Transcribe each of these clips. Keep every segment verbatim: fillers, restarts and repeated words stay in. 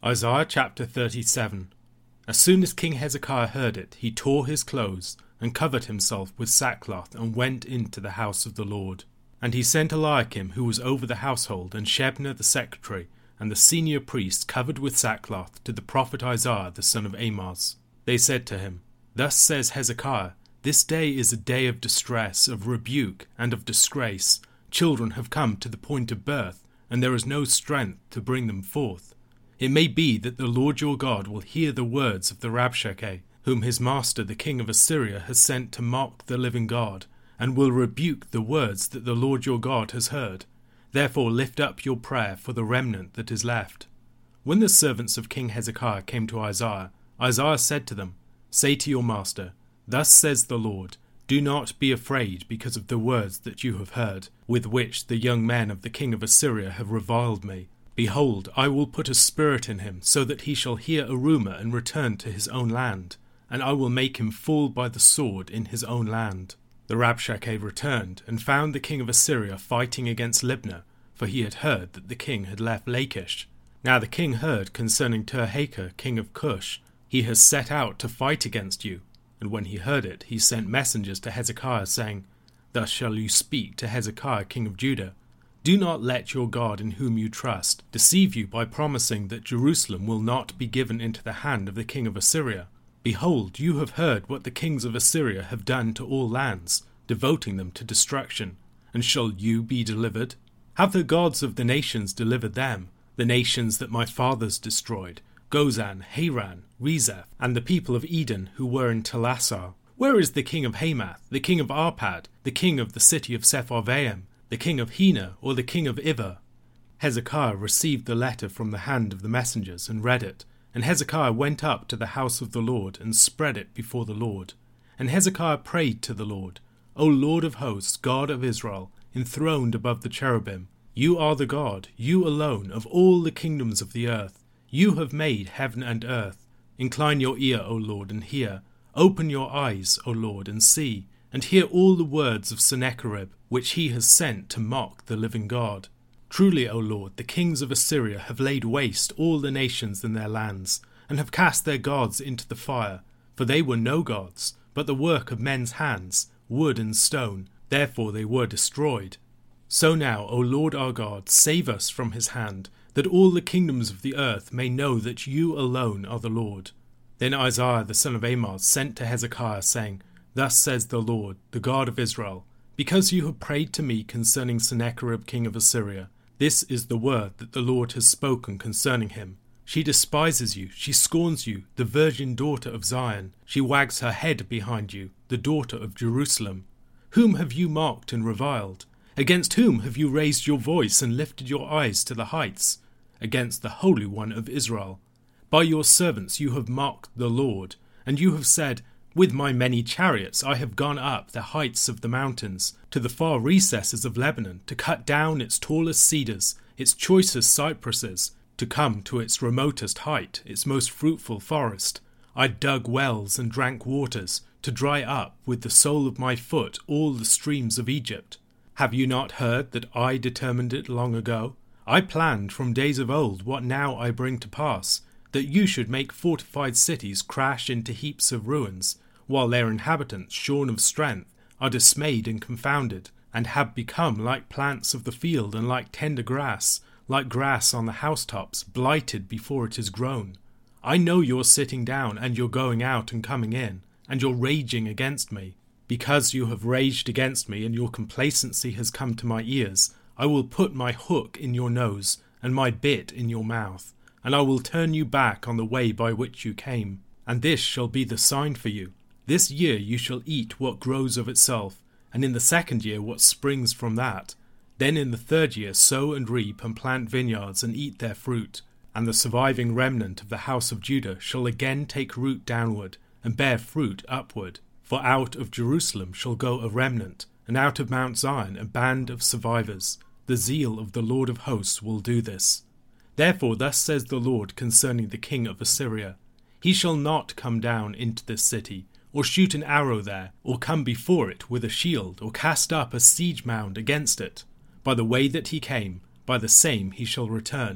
Isaiah chapter thirty-seven. As soon as King Hezekiah heard it, he tore his clothes, and covered himself with sackcloth, and went into the house of the Lord. And he sent Eliakim, who was over the household, and Shebna the secretary, and the senior priests covered with sackcloth, to the prophet Isaiah the son of Amoz. They said to him, Thus says Hezekiah, This day is a day of distress, of rebuke, and of disgrace. Children have come to the point of birth, and there is no strength to bring them forth. It may be that the Lord your God will hear the words of the Rabshakeh, whom his master the king of Assyria has sent to mock the living God, and will rebuke the words that the Lord your God has heard. Therefore lift up your prayer for the remnant that is left. When the servants of King Hezekiah came to Isaiah, Isaiah said to them, Say to your master, Thus says the Lord, Do not be afraid because of the words that you have heard, with which the young men of the king of Assyria have reviled me. Behold, I will put a spirit in him, so that he shall hear a rumour and return to his own land, and I will make him fall by the sword in his own land. The Rabshakeh returned, and found the king of Assyria fighting against Libnah, for he had heard that the king had left Lachish. Now the king heard concerning Tirhakah, king of Cush, He has set out to fight against you. And when he heard it, he sent messengers to Hezekiah, saying, Thus shall you speak to Hezekiah, king of Judah. Do not let your God in whom you trust deceive you by promising that Jerusalem will not be given into the hand of the king of Assyria. Behold, you have heard what the kings of Assyria have done to all lands, devoting them to destruction. And shall you be delivered? Have the gods of the nations delivered them, the nations that my fathers destroyed, Gozan, Haran, Rezeph, and the people of Eden who were in Telassar? Where is the king of Hamath, the king of Arpad, the king of the city of Sepharvaim, the king of Hena, or the king of Ivah? Hezekiah received the letter from the hand of the messengers, and read it. And Hezekiah went up to the house of the Lord, and spread it before the Lord. And Hezekiah prayed to the Lord, O Lord of hosts, God of Israel, enthroned above the cherubim, you are the God, you alone, of all the kingdoms of the earth. You have made heaven and earth. Incline your ear, O Lord, and hear. Open your eyes, O Lord, and see, and hear all the words of Sennacherib, which he has sent to mock the living God. Truly, O Lord, the kings of Assyria have laid waste all the nations in their lands, and have cast their gods into the fire, for they were no gods, but the work of men's hands, wood and stone, therefore they were destroyed. So now, O Lord our God, save us from his hand, that all the kingdoms of the earth may know that you alone are the Lord. Then Isaiah the son of Amoz sent to Hezekiah, saying, Thus says the Lord, the God of Israel, because you have prayed to me concerning Sennacherib king of Assyria, this is the word that the Lord has spoken concerning him. She despises you, she scorns you, the virgin daughter of Zion. She wags her head behind you, the daughter of Jerusalem. Whom have you mocked and reviled? Against whom have you raised your voice and lifted your eyes to the heights? Against the Holy One of Israel. By your servants you have mocked the Lord, and you have said, With my many chariots I have gone up the heights of the mountains, to the far recesses of Lebanon, to cut down its tallest cedars, its choicest cypresses, to come to its remotest height, its most fruitful forest. I dug wells and drank waters, to dry up with the sole of my foot all the streams of Egypt. Have you not heard that I determined it long ago? I planned from days of old what now I bring to pass, that you should make fortified cities crash into heaps of ruins, while their inhabitants, shorn of strength, are dismayed and confounded, and have become like plants of the field and like tender grass, like grass on the housetops, blighted before it is grown. I know your sitting down and your going out and coming in, and your raging against me. Because you have raged against me and your complacency has come to my ears, I will put my hook in your nose and my bit in your mouth, and I will turn you back on the way by which you came. And this shall be the sign for you. This year you shall eat what grows of itself, and in the second year what springs from that. Then in the third year sow and reap and plant vineyards and eat their fruit. And the surviving remnant of the house of Judah shall again take root downward, and bear fruit upward. For out of Jerusalem shall go a remnant, and out of Mount Zion a band of survivors. The zeal of the Lord of hosts will do this. Therefore thus says the Lord concerning the king of Assyria, He shall not come down into this city, or shoot an arrow there, or come before it with a shield, or cast up a siege mound against it. By the way that he came, by the same he shall return,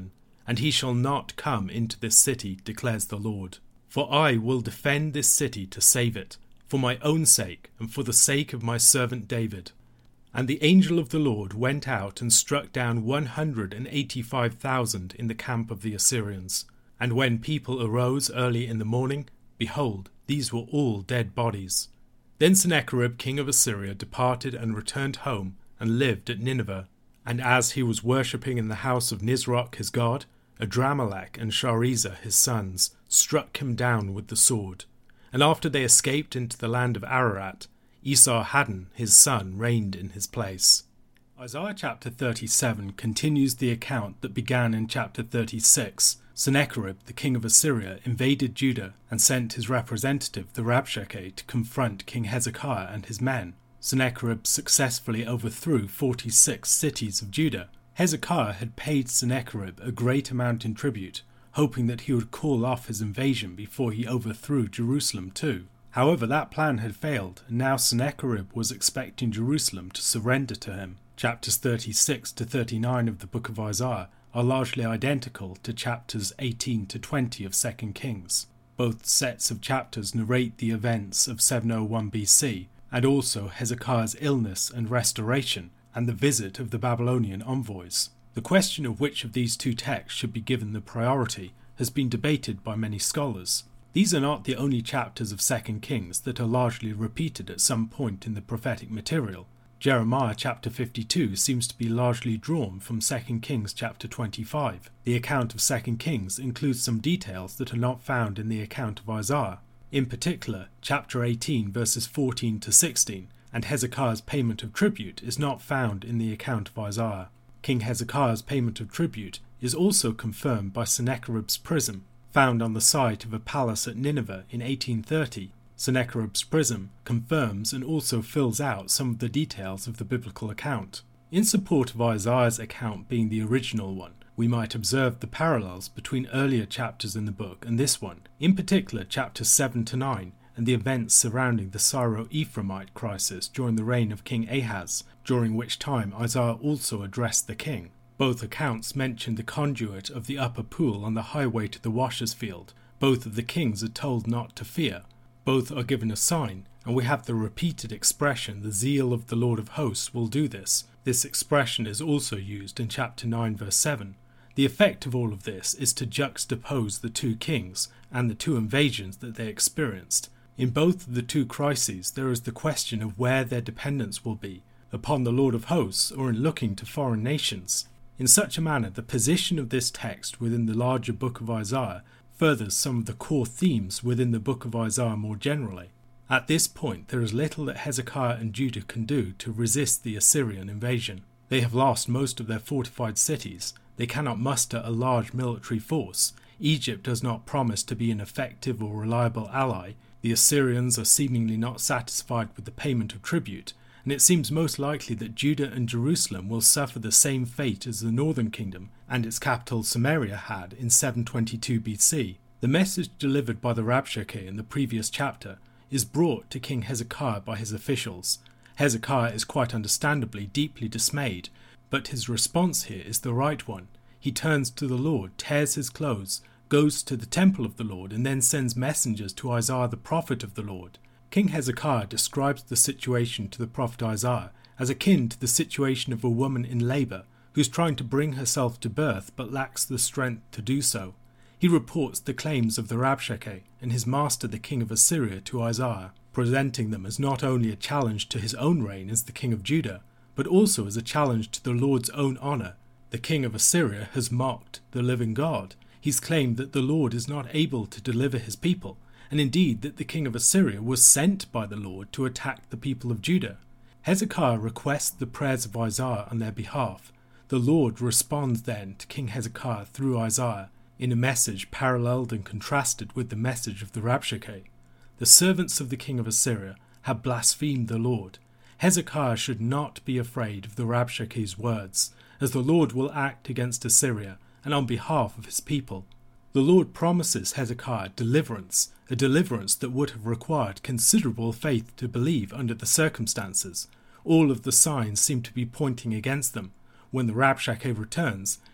and he shall not come into this city, declares the Lord. For I will defend this city to save it, for my own sake, and for the sake of my servant David. And the angel of the Lord went out and struck down one hundred and eighty-five thousand in the camp of the Assyrians. And when people arose early in the morning, behold, these were all dead bodies. Then Sennacherib king of Assyria departed and returned home, and lived at Nineveh. And as he was worshipping in the house of Nisroch his god, Adramelech and Sharezer his sons struck him down with the sword. And after they escaped into the land of Ararat, Esarhaddon his son reigned in his place. Isaiah chapter thirty-seven continues the account that began in chapter thirty-six. Sennacherib, the king of Assyria, invaded Judah and sent his representative, the Rabshakeh, to confront King Hezekiah and his men. Sennacherib successfully overthrew forty-six cities of Judah. Hezekiah had paid Sennacherib a great amount in tribute, hoping that he would call off his invasion before he overthrew Jerusalem too. However, that plan had failed, and now Sennacherib was expecting Jerusalem to surrender to him. Chapters thirty-six to thirty-nine of the book of Isaiah are largely identical to chapters eighteen to twenty of Second Kings. Both sets of chapters narrate the events of seven oh one B C, and also Hezekiah's illness and restoration, and the visit of the Babylonian envoys. The question of which of these two texts should be given the priority has been debated by many scholars. These are not the only chapters of Second Kings that are largely repeated at some point in the prophetic material. Jeremiah chapter fifty-two seems to be largely drawn from Second Kings chapter twenty-five. The account of Second Kings includes some details that are not found in the account of Isaiah. In particular, chapter eighteen verses fourteen to sixteen, and Hezekiah's payment of tribute is not found in the account of Isaiah. King Hezekiah's payment of tribute is also confirmed by Sennacherib's prism, found on the site of a palace at Nineveh in eighteen thirty. Sennacherib's prism confirms and also fills out some of the details of the biblical account. In support of Isaiah's account being the original one, we might observe the parallels between earlier chapters in the book and this one, in particular chapters seven to nine, and the events surrounding the Syro-Ephraimite crisis during the reign of King Ahaz, during which time Isaiah also addressed the king. Both accounts mention the conduit of the upper pool on the highway to the washer's field. Both of the kings are told not to fear. Both are given a sign, and we have the repeated expression, the zeal of the Lord of hosts will do this. This expression is also used in chapter nine verse seven. The effect of all of this is to juxtapose the two kings and the two invasions that they experienced. In both of the two crises there is the question of where their dependence will be, upon the Lord of hosts or in looking to foreign nations. In such a manner, the position of this text within the larger book of Isaiah furthers some of the core themes within the book of Isaiah more generally. At this point, there is little that Hezekiah and Judah can do to resist the Assyrian invasion. They have lost most of their fortified cities. They cannot muster a large military force. Egypt does not promise to be an effective or reliable ally. The Assyrians are seemingly not satisfied with the payment of tribute, and it seems most likely that Judah and Jerusalem will suffer the same fate as the northern kingdom and its capital Samaria had in seven twenty-two B C. The message delivered by the Rabshakeh in the previous chapter is brought to King Hezekiah by his officials. Hezekiah is quite understandably deeply dismayed, but his response here is the right one. He turns to the Lord, tears his clothes, goes to the temple of the Lord, and then sends messengers to Isaiah the prophet of the Lord. King Hezekiah describes the situation to the prophet Isaiah as akin to the situation of a woman in labour who's trying to bring herself to birth but lacks the strength to do so. He reports the claims of the Rabshakeh and his master the king of Assyria to Isaiah, presenting them as not only a challenge to his own reign as the king of Judah, but also as a challenge to the Lord's own honour. The king of Assyria has mocked the living God. He's claimed that the Lord is not able to deliver his people, and indeed that the king of Assyria was sent by the Lord to attack the people of Judah. Hezekiah requests the prayers of Isaiah on their behalf. The Lord responds then to King Hezekiah through Isaiah in a message paralleled and contrasted with the message of the Rabshakeh. The servants of the king of Assyria have blasphemed the Lord. Hezekiah should not be afraid of the Rabshakeh's words, as the Lord will act against Assyria and on behalf of his people. The Lord promises Hezekiah deliverance, a deliverance that would have required considerable faith to believe under the circumstances. All of the signs seem to be pointing against them. When the Rabshakeh returns,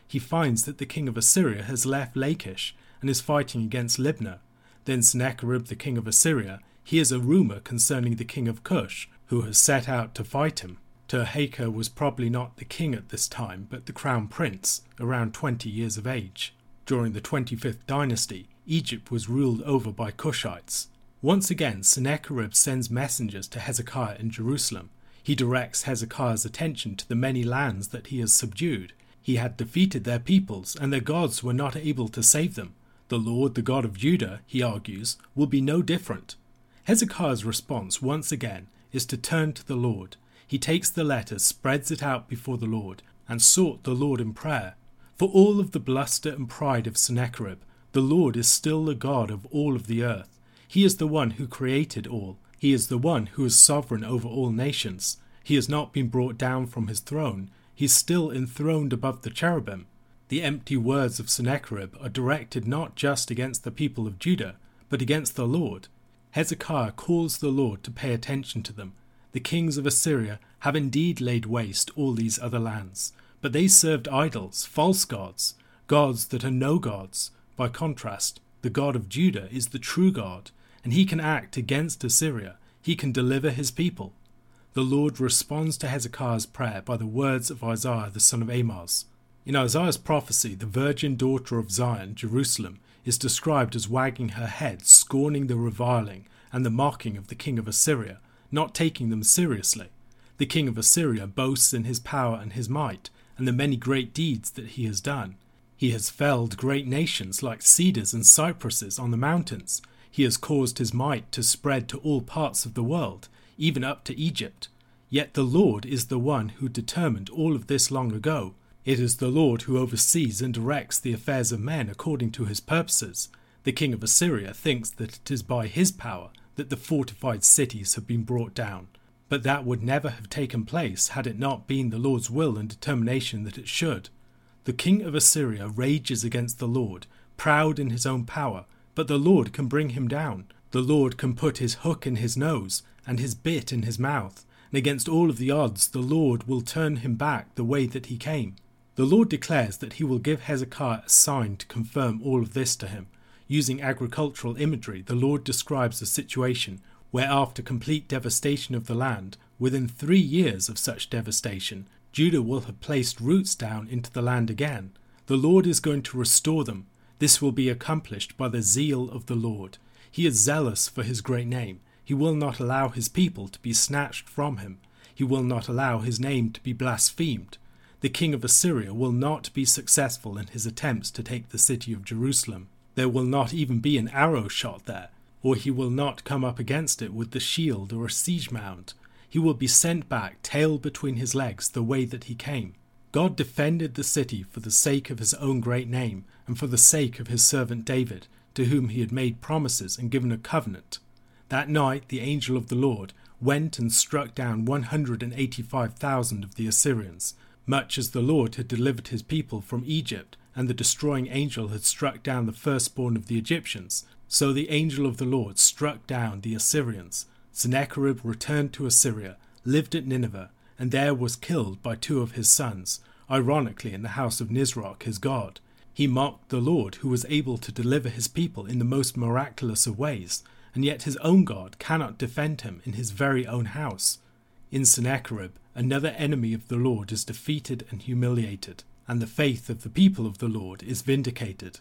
he finds that the king of Assyria has left Lachish and is fighting against Libnah. Then Sennacherib, the king of Assyria, hears a rumour concerning the king of Cush, who has set out to fight him. Tirhakah was probably not the king at this time, but the crown prince, around twenty years of age. During the twenty-fifth dynasty, Egypt was ruled over by Cushites. Once again, Sennacherib sends messengers to Hezekiah in Jerusalem. He directs Hezekiah's attention to the many lands that he has subdued. He had defeated their peoples, and their gods were not able to save them. The Lord, the God of Judah, he argues, will be no different. Hezekiah's response, once again, is to turn to the Lord. He takes the letter, spreads it out before the Lord, and sought the Lord in prayer. For all of the bluster and pride of Sennacherib, the Lord is still the God of all of the earth. He is the one who created all. He is the one who is sovereign over all nations. He has not been brought down from his throne. He is still enthroned above the cherubim. The empty words of Sennacherib are directed not just against the people of Judah, but against the Lord. Hezekiah calls the Lord to pay attention to them. The kings of Assyria have indeed laid waste all these other lands, but they served idols, false gods, gods that are no gods. By contrast, the God of Judah is the true God, and he can act against Assyria. He can deliver his people. The Lord responds to Hezekiah's prayer by the words of Isaiah the son of Amoz. In Isaiah's prophecy, the virgin daughter of Zion, Jerusalem, is described as wagging her head, scorning the reviling and the mocking of the king of Assyria, not taking them seriously. The king of Assyria boasts in his power and his might, and the many great deeds that he has done. He has felled great nations like cedars and cypresses on the mountains. He has caused his might to spread to all parts of the world, even up to Egypt. Yet the Lord is the one who determined all of this long ago. It is the Lord who oversees and directs the affairs of men according to his purposes. The king of Assyria thinks that it is by his power that the fortified cities have been brought down. But that would never have taken place had it not been the Lord's will and determination that it should. The king of Assyria rages against the Lord, proud in his own power, but the Lord can bring him down. The Lord can put his hook in his nose and his bit in his mouth, and against all of the odds the Lord will turn him back the way that he came. The Lord declares that he will give Hezekiah a sign to confirm all of this to him. Using agricultural imagery, the Lord describes a situation where after complete devastation of the land, within three years of such devastation, Judah will have placed roots down into the land again. The Lord is going to restore them. This will be accomplished by the zeal of the Lord. He is zealous for his great name. He will not allow his people to be snatched from him. He will not allow his name to be blasphemed. The king of Assyria will not be successful in his attempts to take the city of Jerusalem. There will not even be an arrow shot there, or he will not come up against it with the shield or a siege mound. He will be sent back, tail between his legs, the way that he came. God defended the city for the sake of his own great name, and for the sake of his servant David, to whom he had made promises and given a covenant. That night the angel of the Lord went and struck down one hundred eighty-five thousand of the Assyrians, much as the Lord had delivered his people from Egypt, and the destroying angel had struck down the firstborn of the Egyptians. So the angel of the Lord struck down the Assyrians. Sennacherib returned to Assyria, lived at Nineveh, and there was killed by two of his sons, ironically in the house of Nisroch, his god. He mocked the Lord, who was able to deliver his people in the most miraculous of ways, and yet his own God cannot defend him in his very own house. In Sennacherib, another enemy of the Lord is defeated and humiliated, and the faith of the people of the Lord is vindicated.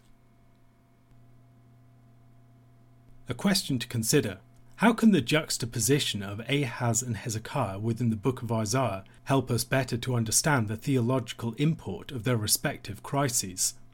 A question to consider: how can the juxtaposition of Ahaz and Hezekiah within the book of Isaiah help us better to understand the theological import of their respective crises?